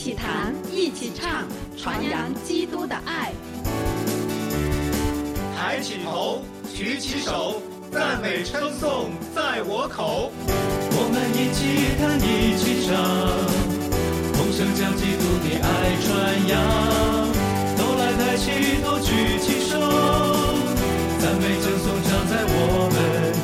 起弹，一起唱，传扬基督的爱。 抬起头，举起手，赞美称颂在我口。 我们一起弹，一起唱，同声将基督的爱传扬。都来抬起头，举起手，赞美称颂常在我们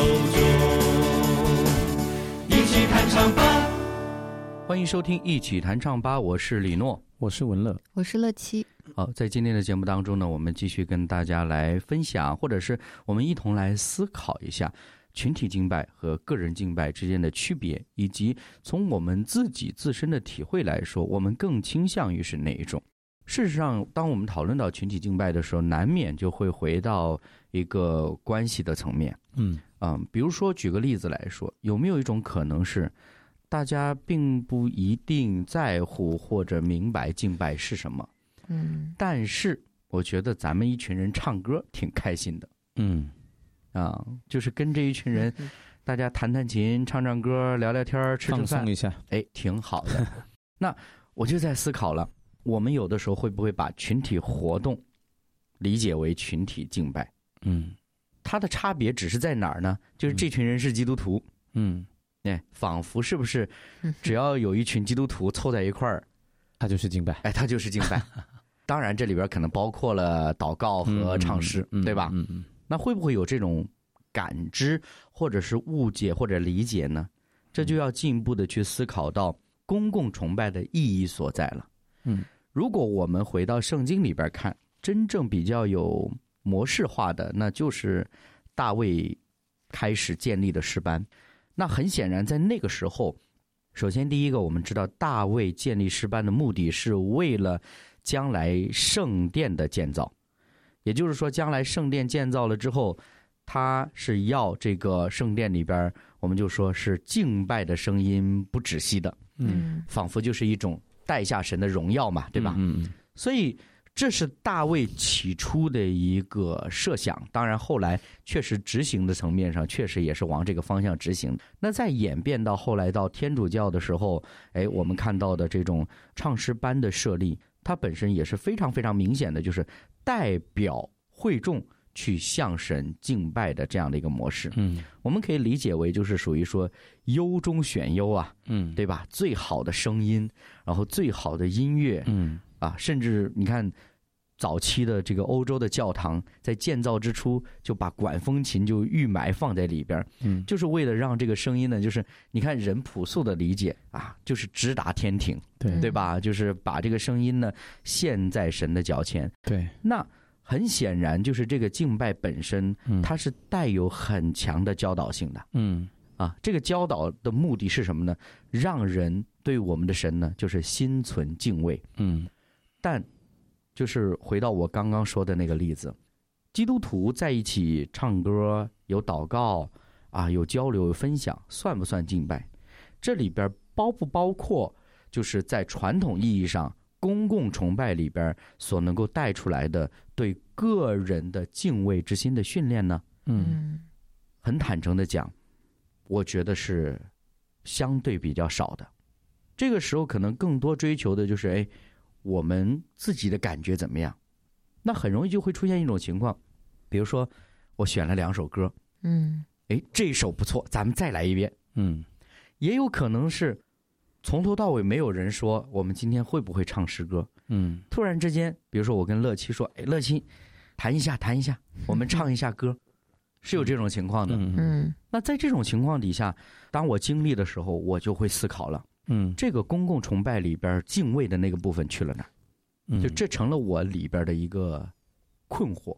口中。一起弹唱吧！ 欢迎收听一起弹唱吧，我是李诺， 我是文乐， 我是乐七。 好，在今天的节目当中呢，我们继续跟大家来分享，或者是我们一同来思考一下群体敬拜和个人敬拜之间的区别，以及从我们自己自身的体会来说，我们更倾向于是哪一种。事实上，当我们讨论到群体敬拜的时候，难免就会回到一个关系的层面。比如说举个例子来说，有没有一种可能是大家并不一定在乎或者明白敬拜是什么？但是我觉得咱们一群人唱歌挺开心的。就是跟这一群人大家弹弹琴，唱唱歌，聊聊天，吃吃饭， 放松一下， 挺好的。那我就在思考了，我们有的时候会不会把群体活动理解为群体敬拜？它的差别只是在哪儿呢？就是这群人是基督徒，仿佛是不是只要有一群基督徒凑在一块儿， 他就是敬拜， 他就是敬拜。当然这里边可能包括了祷告和唱诗，对吧？那会不会有这种感知或者是误解或者理解呢？这就要进一步的去思考到公共崇拜的意义所在了。如果我们回到圣经里边看，真正比较有模式化的，那就是大卫开始建立的诗班。那很显然在那个时候，首先第一个我们知道大卫建立诗班的目的是为了将来圣殿的建造，也就是说将来圣殿建造了之后，他是要这个圣殿里边我们就说是敬拜的声音不止息的，仿佛就是一种带下神的荣耀嘛，对吧？所以这是大卫起初的一个设想，当然后来确实执行的层面上确实也是往这个方向执行。那再演变到后来到天主教的时候，我们看到的这种唱诗班的设立，它本身也是非常非常明显的，就是代表会众去向神敬拜的这样的一个模式。我们可以理解为就是属于说优中选优啊，对吧？最好的声音，然后最好的音乐，甚至你看早期的这个欧洲的教堂在建造之初就把管风琴就预埋放在里边，就是为了让这个声音呢，就是你看人朴素的理解啊，就是直达天庭，对吧？就是把这个声音呢献在神的脚前。对，那很显然就是这个敬拜本身，它是带有很强的教导性的。这个教导的目的是什么呢？让人对我们的神呢，就是心存敬畏。但就是回到我刚刚说的那个例子，基督徒在一起唱歌，有祷告有交流有分享，算不算敬拜？这里边包不包括就是在传统意义上公共崇拜里边所能够带出来的对个人的敬畏之心的训练呢？很坦诚的讲，我觉得是相对比较少的。这个时候可能更多追求的就是我们自己的感觉怎么样？那很容易就会出现一种情况，比如说我选了2首歌，这一首不错，咱们再来一遍。也有可能是从头到尾没有人说我们今天会不会唱诗歌。突然之间，比如说我跟乐七说，乐七弹一下，我们唱一下歌，是有这种情况的。那在这种情况底下，当我经历的时候，我就会思考了。这个公共崇拜里边敬畏的那个部分去了哪儿？就这成了我里边的一个困惑。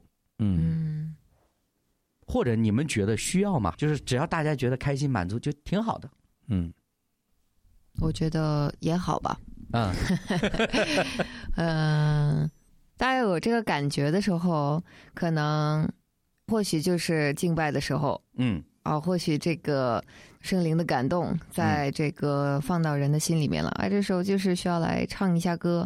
或者你们觉得需要吗？就是只要大家觉得开心满足就挺好的。 我觉得也好吧。大家有这个感觉的时候，可能或许就是敬拜的时候。或许这个圣灵的感动在这个放到人的心里面了，这时候就是需要来唱一下歌。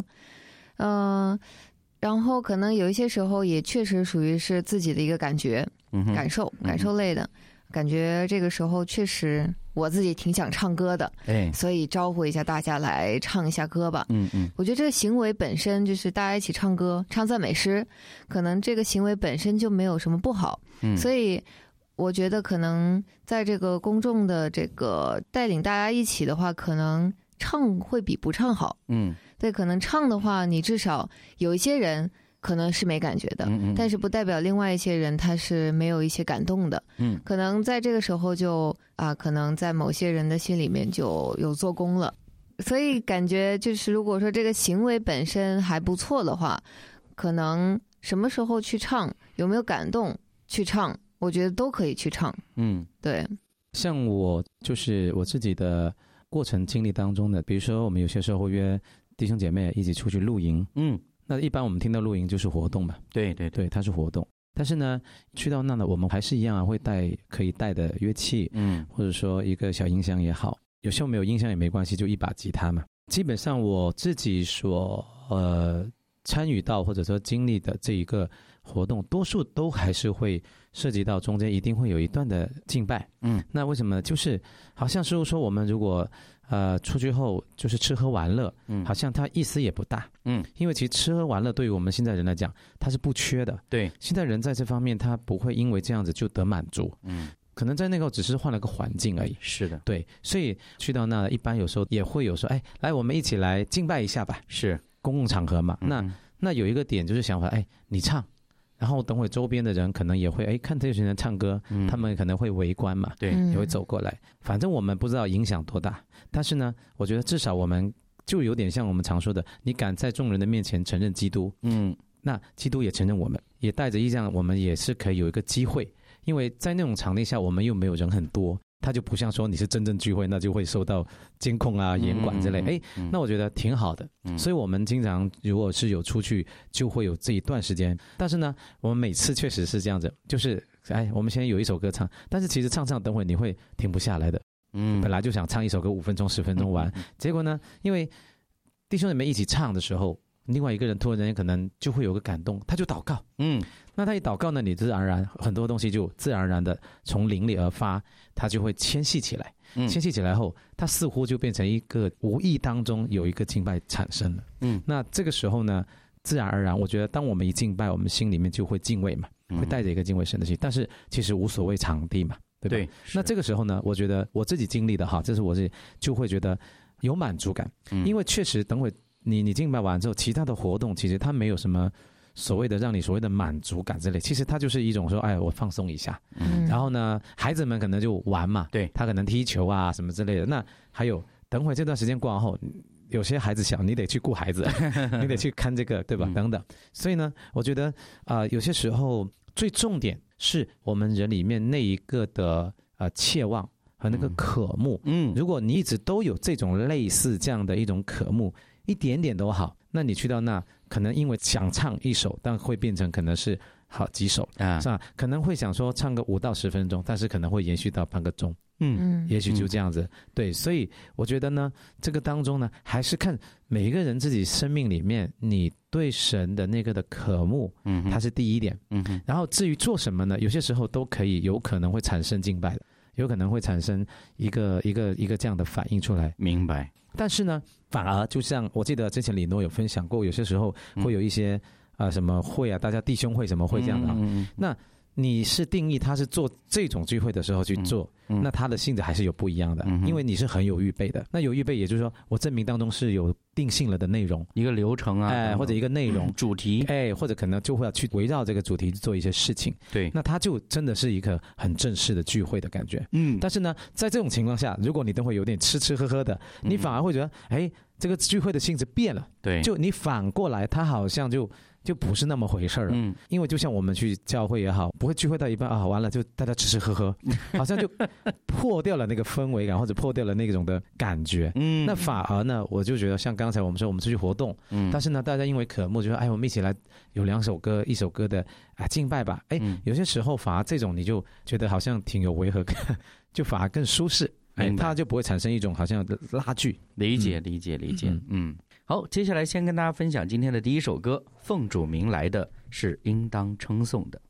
然后可能有一些时候也确实属于是自己的一个感觉、感受类的感觉，这个时候确实我自己挺想唱歌的，所以招呼一下大家来唱一下歌吧。我觉得这个行为本身就是大家一起唱歌、唱赞美诗，可能这个行为本身就没有什么不好。所以我觉得可能在这个公众的这个带领大家一起的话，可能唱会比不唱好。对，可能唱的话，你至少有一些人可能是没感觉的，但是不代表另外一些人他是没有一些感动的。可能在这个时候就可能在某些人的心里面就有做工了。所以感觉就是如果说这个行为本身还不错的话，可能什么时候去唱，有没有感动去唱，我觉得都可以去唱。对。 像我就是我自己的过程经历当中的，比如说我们有些时候会约弟兄姐妹一起出去露营。那一般我们听到露营就是活动嘛，对，它是活动。但是呢，去到那呢，我们还是一样会带可以带的乐器，或者说一个小音箱也好，有时候没有音箱也没关系，就一把吉他嘛。基本上我自己所参与到或者说经历的这一个活动，多数都还是会涉及到中间一定会有一段的敬拜。那为什么？就是好像是说我们如果出去后就是吃喝玩乐，好像它意思也不大。因为其实吃喝玩乐对于我们现在人来讲，它是不缺的。对，现在人在这方面他不会因为这样子就得满足。可能在那个只是换了个环境而已。是的，对，所以去到那一般有时候也会有说，来我们一起来敬拜一下吧。是公共场合嘛。那有一个点就是想法，你唱。然后等会周边的人可能也会看这群人唱歌，他们可能会围观嘛，对，也会走过来。反正我们不知道影响多大，但是呢，我觉得至少我们就有点像我们常说的，你敢在众人的面前承认基督，那基督也承认我们，也带着意向，我们也是可以有一个机会，因为在那种场地下，我们又没有人很多。它就不像说你是真正聚会，那就会受到监控啊、严管之类。那我觉得挺好的。所以我们经常如果是有出去，就会有这一段时间。但是呢，我们每次确实是这样子，就是我们现在有一首歌唱，但是其实唱等会你会停不下来的。本来就想唱一首歌5分钟、10分钟完，结果呢，因为弟兄姊妹一起唱的时候，另外一个人突然间可能就会有个感动，他就祷告。那他一祷告呢，你自然而然很多东西就自然而然的从灵里而发，他就会牵系起来。牵系起来后，他似乎就变成一个无意当中有一个敬拜产生了。那这个时候呢，自然而然，我觉得当我们一敬拜，我们心里面就会敬畏嘛，会带着一个敬畏神的心。但是其实无所谓场地嘛，对不对？那这个时候呢，我觉得我自己经历的这是我自己就会觉得有满足感，因为确实等会你敬拜完之后，其他的活动其实它没有什么所谓的让你所谓的满足感之类，其实它就是一种说，我放松一下。然后呢，孩子们可能就玩嘛，对，他可能踢球啊什么之类的。那还有等会这段时间过完后，有些孩子小，你得去顾孩子，你得去看这个，对吧？等等。所以呢，我觉得有些时候最重点是我们人里面那一个的切望和那个渴慕。如果你一直都有这种类似这样的一种渴慕，一点点都好，那你去到那可能因为想唱一首，但会变成可能是好几首是吧？可能会想说唱个5到10分钟，但是可能会延续到半个钟。也许就这样子。对，所以我觉得呢，这个当中呢，还是看每一个人自己生命里面你对神的那个的渴慕，它是第一点。然后至于做什么呢，有些时候都可以，有可能会产生敬拜的，有可能会产生一个这样的反应出来。明白。但是呢，反而就像我记得之前李诺有分享过，有些时候会有一些什么会大家弟兄会什么会这样的那你是定义他是做这种聚会的时候去做，那他的性质还是有不一样的，因为你是很有预备的。那有预备，也就是说我证明当中是有定性了的内容，一个流程或者一个内容主题，或者可能就会要去围绕这个主题做一些事情。对，那他就真的是一个很正式的聚会的感觉。但是呢，在这种情况下，如果你等会有点吃喝喝的，你反而会觉得这个聚会的性质变了。对，就你反过来，他好像就不是那么回事了。因为就像我们去教会也好，不会聚会到一半完了就大家吃喝喝，好像就破掉了那个氛围感，或者破掉了那种的感觉。那反而呢，我就觉得像刚才我们说我们出去活动，但是呢，大家因为渴慕就说我们一起来有2首歌1首歌的敬拜吧。有些时候反而这种你就觉得好像挺有违和感，就反而更舒适。它就不会产生一种好像拉锯。理解。好，接下来先跟大家分享今天的第一首歌，奉主名来的是应当称颂的。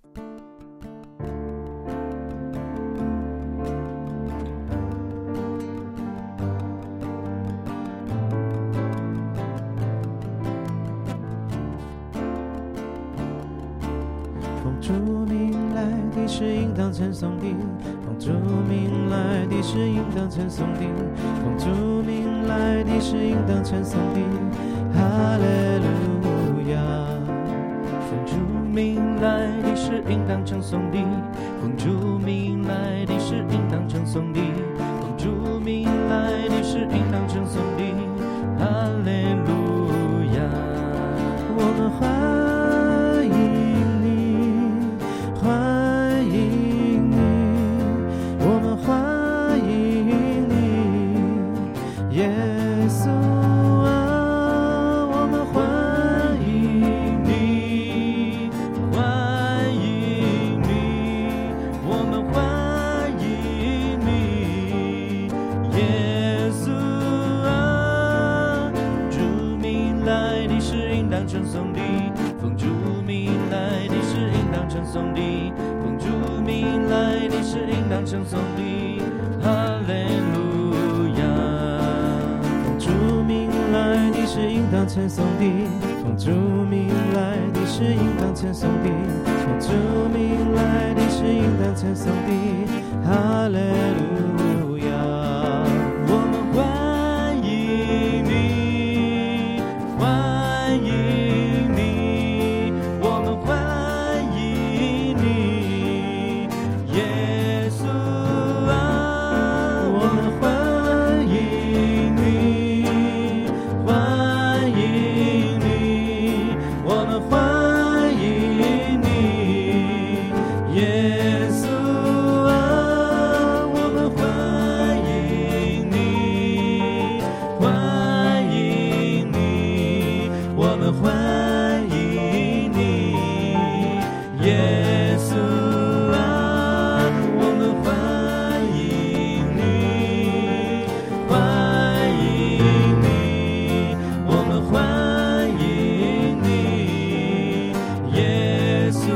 主名来的是应当称颂的，奉主名来的是应当称颂的，奉主名来的是应当称颂的，哈利路亚。奉主名来的是应当称颂的，奉主名来的是应当称颂的，奉主名来的是应当称颂的，哈利路亚。我们欢迎你，欢迎你，我们欢迎你，耶稣啊，我们欢迎你，欢迎你，我们欢迎你，耶稣啊。主名来的是应当称颂的，奉主名来的是应当称颂的，奉主名来的是应当称颂的，哈利路亚。奉主名来的是应当称颂的，奉主名来的是应当称颂的，奉主名来的是应当称颂的，哈利路亚。我们欢迎你，欢迎你，我们欢迎你，耶稣啊，我们欢迎你，欢迎你，我们欢迎你，耶稣啊，我们欢迎你，欢迎你，我们欢迎你，耶稣啊，我们欢迎你，欢迎你，我们欢迎你，耶稣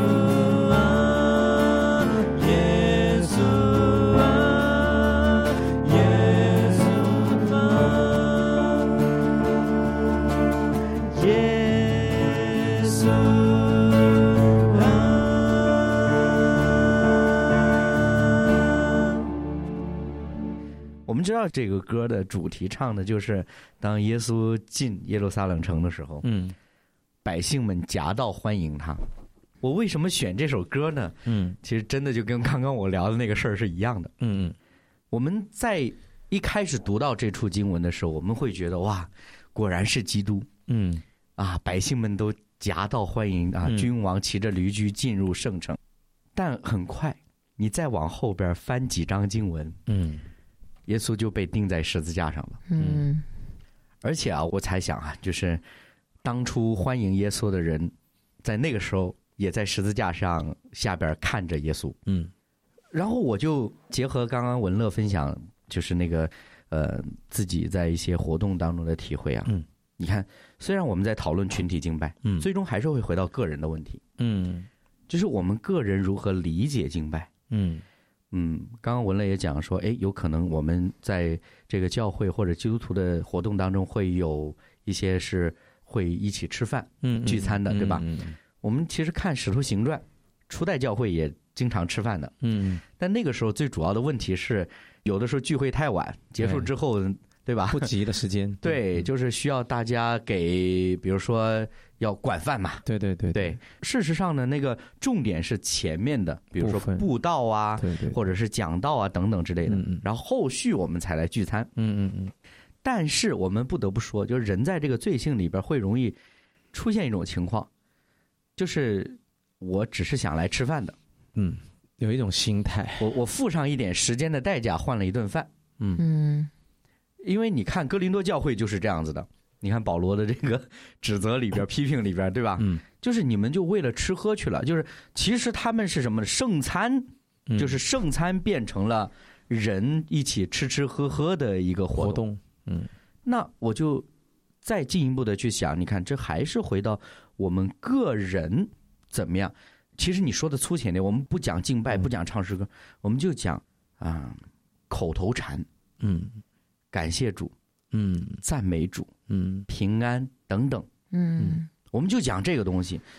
啊，耶稣啊，耶稣啊，耶稣啊。 我们知道这个歌的主题唱的就是当耶稣进耶路撒冷城的时候，百姓们夹道欢迎他。我为什么选这首歌呢？其实真的就跟刚刚我聊的那个事儿是一样的。我们在一开始读到这处经文的时候，我们会觉得哇，果然是基督。百姓们都夹道欢迎啊，君王骑着驴驹进入圣城。但很快，你再往后边翻几章经文，耶稣就被钉在十字架上了。而且啊，我猜想啊，就是当初欢迎耶稣的人，在那个时候也在十字架上下边看着耶稣。然后我就结合刚刚文乐分享，就是那个自己在一些活动当中的体会啊。你看，虽然我们在讨论群体敬拜，最终还是会回到个人的问题。就是我们个人如何理解敬拜。刚刚文乐也讲说，有可能我们在这个教会或者基督徒的活动当中，会有一些是会一起吃饭、聚餐的，对吧？我们其实看《使徒行传》，初代教会也经常吃饭的。但那个时候最主要的问题是，有的时候聚会太晚，结束之后，对吧？ 不急的时间。 对，就是需要大家给，比如说要管饭嘛。对。事实上呢，那个重点是前面的，比如说布道啊，或者是讲道啊等等之类的。然后后续我们才来聚餐。但是我们不得不说，就是人在这个罪性里边会容易出现一种情况，就是我只是想来吃饭的。 有一种心态， 我付上一点时间的代价换了一顿饭。因为你看哥林多教会就是这样子的，你看保罗的这个指责里边、批评里边，对吧？就是你们就为了吃喝去了，就是其实他们是什么圣餐，就是圣餐变成了人一起吃吃喝喝的一个活动。那我就再进一步的去想，你看这还是回到我们个人怎么样。其实你说的粗浅点，我们不讲敬拜，不讲唱诗歌，我们就讲口头禅，感谢主，赞美主，平安等等，我们就讲这个东西。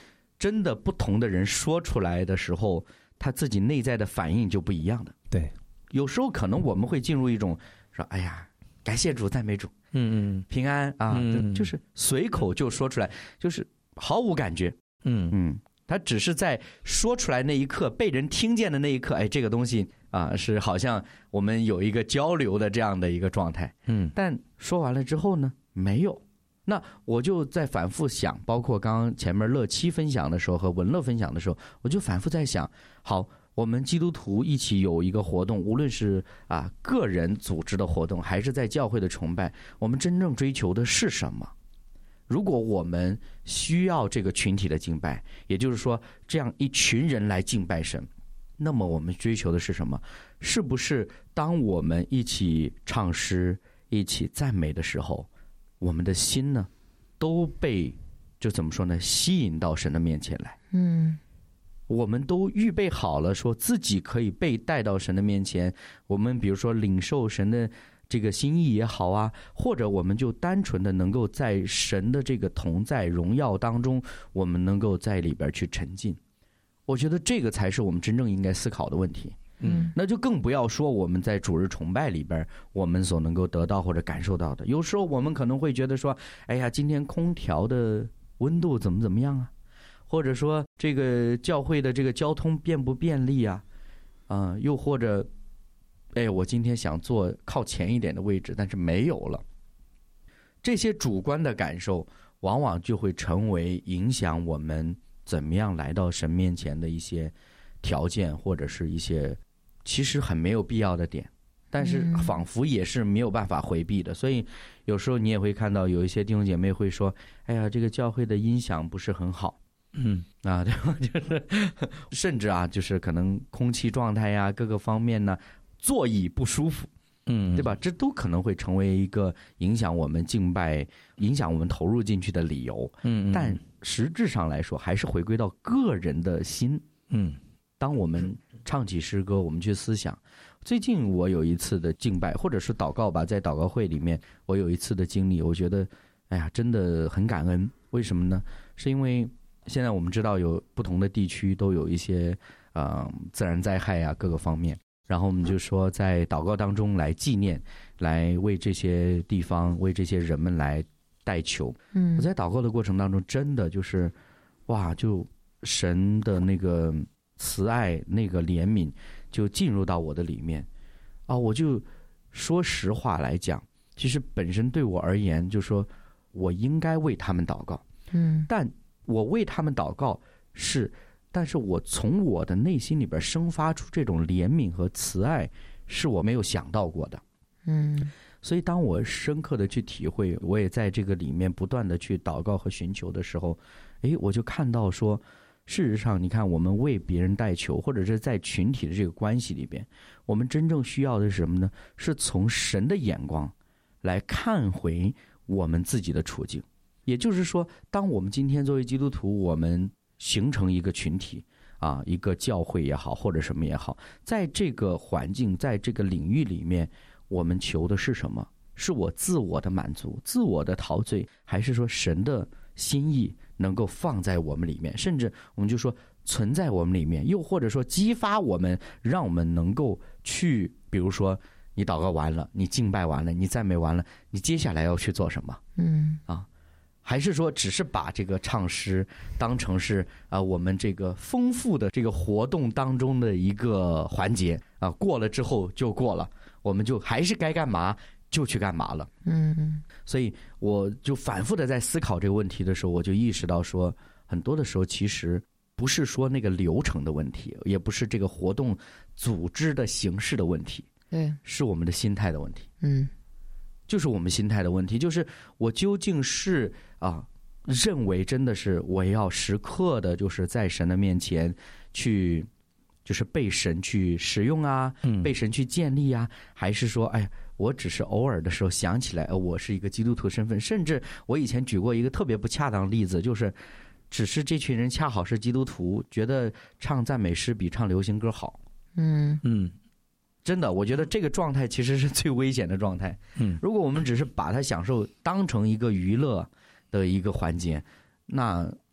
真的不同的人说出来的时候，他自己内在的反应就不一样的。 对， 有时候可能我们会进入一种说，哎呀，感谢主，赞美主，平安啊，就是随口就说出来，就是毫无感觉。他只是在说出来那一刻，被人听见的那一刻，哎，这个东西啊，是好像我们有一个交流的这样的一个状态。但说完了之后呢，没有。那我就在反复想，包括刚刚前面乐七分享的时候和文乐分享的时候，我就反复在想，好，我们基督徒一起有一个活动，无论是个人组织的活动，还是在教会的崇拜，我们真正追求的是什么？如果我们需要这个群体的敬拜，也就是说这样一群人来敬拜神，那么我们追求的是什么？是不是当我们一起唱诗、一起赞美的时候，我们的心呢都被就怎么说呢，吸引到神的面前来？我们都预备好了，说自己可以被带到神的面前。我们比如说领受神的这个心意也好啊，或者我们就单纯的能够在神的这个同在荣耀当中，我们能够在里边去沉浸。我觉得这个才是我们真正应该思考的问题。那就更不要说我们在主日崇拜里边我们所能够得到或者感受到的。有时候我们可能会觉得说，哎呀，今天空调的温度怎么样啊，或者说这个教会的这个交通便不便利啊，又或者哎，我今天想坐靠前一点的位置，但是没有了。这些主观的感受往往就会成为影响我们怎么样来到神面前的一些条件，或者是一些其实很没有必要的点，但是仿佛也是没有办法回避的。所以有时候你也会看到有一些弟兄姐妹会说，哎呀，这个教会的音响不是很好，对吧？就是甚至就是可能空气状态呀，各个方面呢，座椅不舒服，对吧？这都可能会成为一个影响我们敬拜、影响我们投入进去的理由。但实质上来说，还是回归到个人的心。当我们唱起诗歌，我们去思想。最近我有一次的敬拜，或者是祷告吧，在祷告会里面，我有一次的经历，我觉得，哎呀，真的很感恩。为什么呢？是因为现在我们知道有不同的地区都有一些自然灾害啊，各个方面。然后我们就说在祷告当中来纪念，来为这些地方、为这些人们来代求。我在祷告的过程当中，真的就是哇，就神的那个慈爱、那个怜悯就进入到我的里面我就说实话来讲，其实本身对我而言，就说我应该为他们祷告。但我为他们祷告但是我从我的内心里边生发出这种怜悯和慈爱，是我没有想到过的。所以当我深刻的去体会，我也在这个里面不断的去祷告和寻求的时候，我就看到说，事实上你看，我们为别人代求，或者是在群体的这个关系里边，我们真正需要的是什么呢？是从神的眼光来看回我们自己的处境。也就是说，当我们今天作为基督徒，我们形成一个群体一个教会也好，或者什么也好，在这个环境，在这个领域里面，我们求的是什么？是我自我的满足、自我的陶醉，还是说神的心意能够放在我们里面，甚至我们就说存在我们里面，又或者说激发我们，让我们能够去，比如说你祷告完了，你敬拜完了，你赞美完了，你接下来要去做什么？还是说只是把这个唱诗当成是我们这个丰富的这个活动当中的一个环节过了之后就过了，我们就还是该干嘛就去干嘛了。所以我就反复的在思考这个问题的时候，我就意识到说，很多的时候其实不是说那个流程的问题，也不是这个活动组织的形式的问题，对，是我们的心态的问题。就是我们心态的问题，就是我究竟是认为真的是我要时刻的就是在神的面前去，就是被神去使用被神去建立还是说我只是偶尔的时候想起来我是一个基督徒身份。甚至我以前举过一个特别不恰当的例子，就是只是这群人恰好是基督徒，觉得唱赞美诗比唱流行歌好。真的，我觉得这个状态其实是最危险的状态。如果我们只是把它享受当成一个娱乐的一个环节，那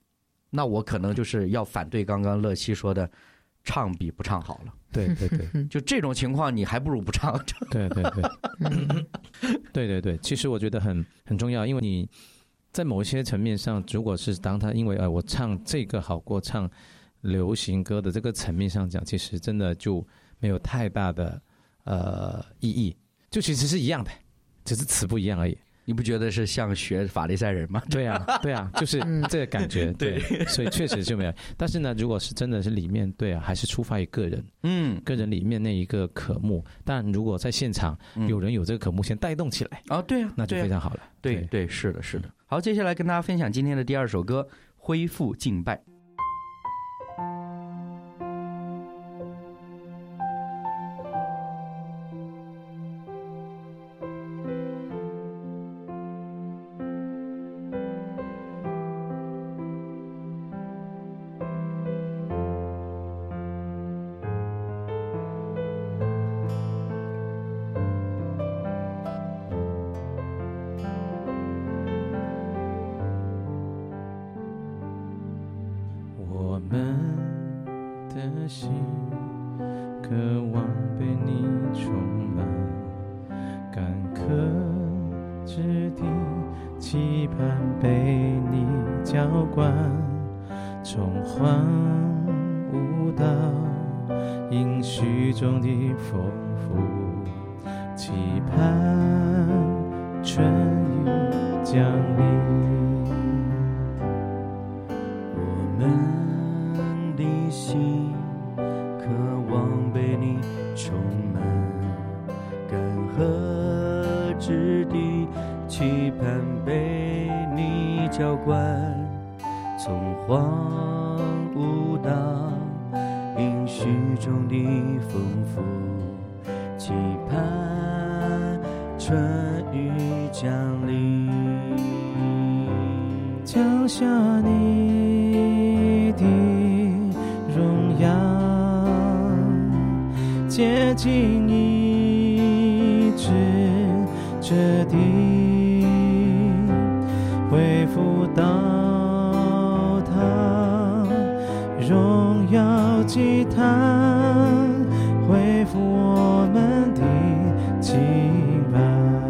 那我可能就是要反对刚刚乐西说的唱比不唱好了。 对对对， 就这种情况你还不如不唱。 对对对对对对，其实我觉得很重要，因为你在某些层面上，如果是当他因为我唱这个好过唱流行歌的这个层面上讲，其实真的就没有太大的意义，就其实是一样的，只是词不一样而已。 你不觉得是像学法利赛人吗？ 对啊，对啊，就是这个感觉。对，所以确实就没有。但是呢，如果是真的是里面，对啊，还是出发于个人，个人里面那一个渴慕。但如果在现场有人有这个渴慕先带动起来啊，对啊， 那就非常好了。 对对，是的，是的。好，接下来跟大家分享今天的第二首歌《恢复敬拜》。 心渴望被你充满，干渴之地期盼被你浇灌，从荒芜到应许中的丰富，期盼春雨降临，我们的心渴望被你充满，干涸之地期盼被你浇灌，从荒芜到应许中的丰富，期盼春雨降临，降下你的荣耀，接近医治这地，恢复到他荣耀祭坛，恢复我们的敬拜。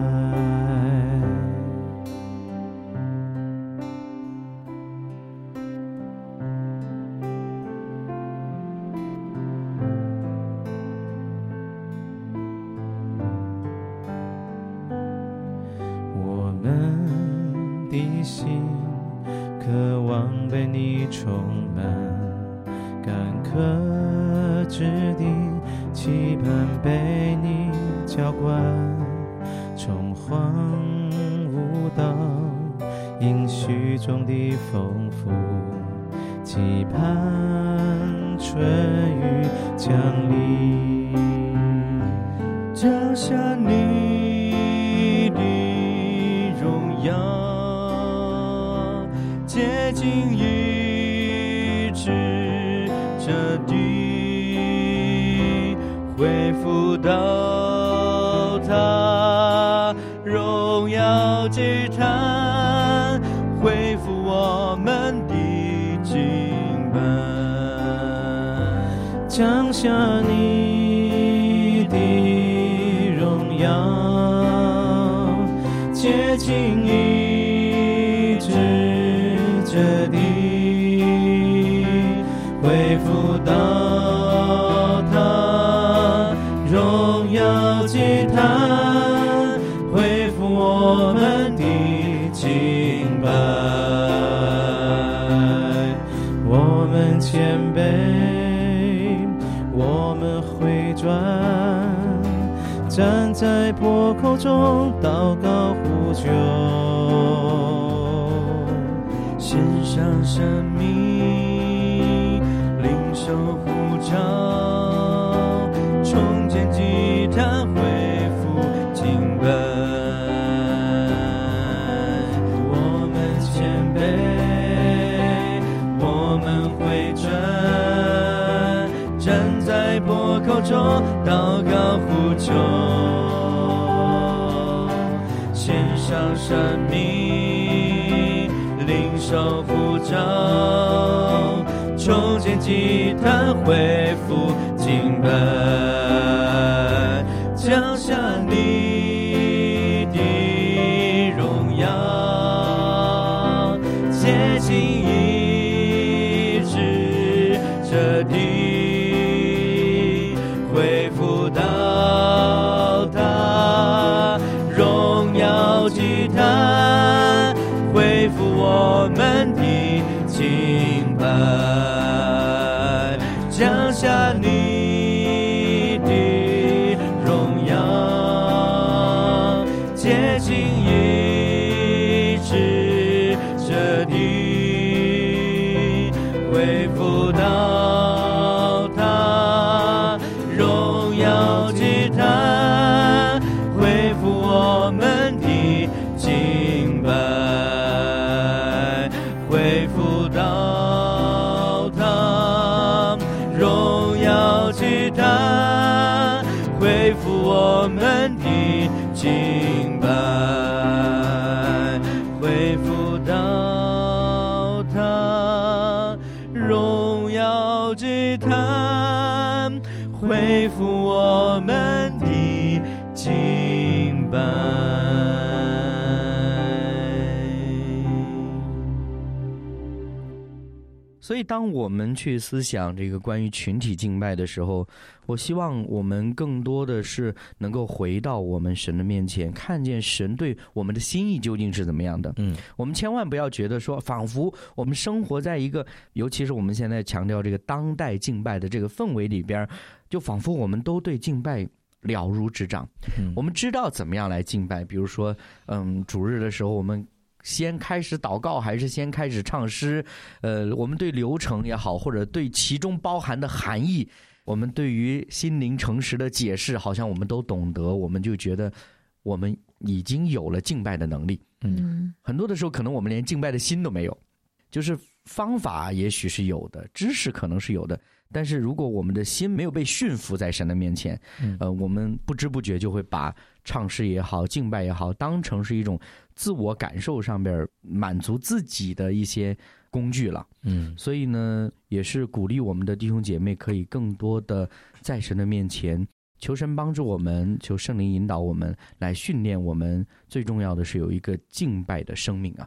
我们的心渴望被你充满，干渴之地期盼被你浇灌，从荒芜到应许中的丰富，期盼春雨降临，降下你的荣耀，接近医治这地，恢复到他荣耀祭坛，恢复我们的敬拜，降下你的荣耀，接近医治这地，恢复到他荣耀祭坛，恢复我们的敬拜，我们谦卑，我们回转，站在破口中祷告呼救，献上生命，领受呼召，重建祭坛，恢复敬拜，我们谦卑，我们回转，站在破口中祷告呼求，献上生命，领受呼召， 重建祭坛，恢复敬拜，降下你的荣耀，洁净医治这地，恢复到他荣耀祭坛，恢复我们的敬拜，降下你的荣耀，洁净医治这地，恢复到他荣耀祭坛，恢复我们的敬拜，恢复到他荣耀祭坛，恢复我们的敬拜，恢复到他荣耀祭坛，恢复我们的敬拜。 所以当我们去思想这个关于群体敬拜的时候，我希望我们更多的是能够回到我们神的面前，看见神对我们的心意究竟是怎么样的。我们千万不要觉得说仿佛我们生活在一个，尤其是我们现在强调这个当代敬拜的这个氛围里边，就仿佛我们都对敬拜了如指掌。我们知道怎么样来敬拜，比如说主日的时候我们先开始祷告还是先开始唱诗，我们对流程也好，或者对其中包含的含义，我们对于心灵诚实的解释，好像我们都懂得，我们就觉得我们已经有了敬拜的能力。很多的时候可能我们连敬拜的心都没有，就是方法也许是有的，知识可能是有的，但是如果我们的心没有被驯服在神的面前，我们不知不觉就会把唱诗也好，敬拜也好，当成是一种自我感受上边满足自己的一些工具了。所以呢，也是鼓励我们的弟兄姐妹可以更多的在神的面前求神帮助我们，求圣灵引导我们，来训练我们。最重要的是有一个敬拜的生命啊。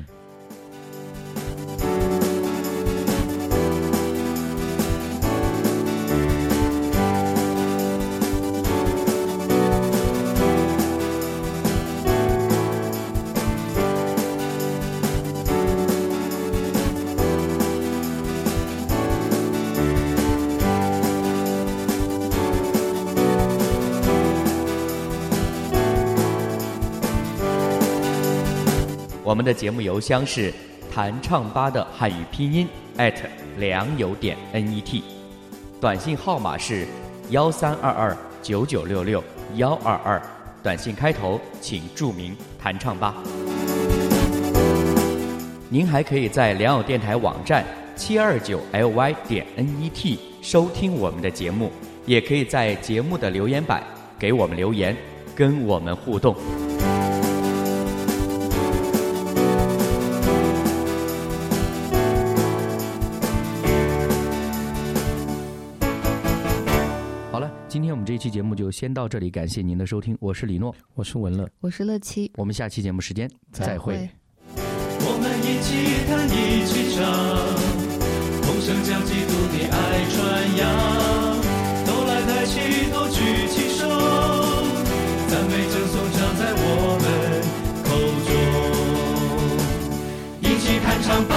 我们的节目邮箱是弹唱吧的汉语拼音良友.net， 短信号码是132299662122，短信开头请注明弹唱吧。您还可以在良友电台网站729ly.net 收听我们的节目，也可以在节目的留言板给我们留言，跟我们互动。今天我们这一期节目就先到这里，感谢您的收听，我是李诺， 我是文乐， 我是乐琪， 我们下期节目时间再会。 我们一起弹一起唱，同声将基督的爱传扬，都来抬起头举起手，赞美正颂唱在我们口中，一起弹唱吧。